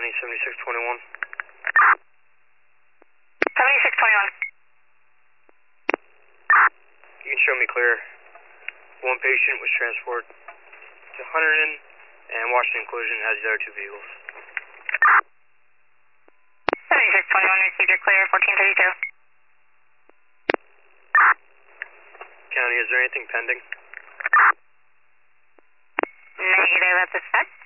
County 7621. 7621. You can show me clear. One patient was transported to Hunterdon, and Washington Collision has the other two vehicles. 7621, received your clear, 1432. County, is there anything pending? Negative at this time.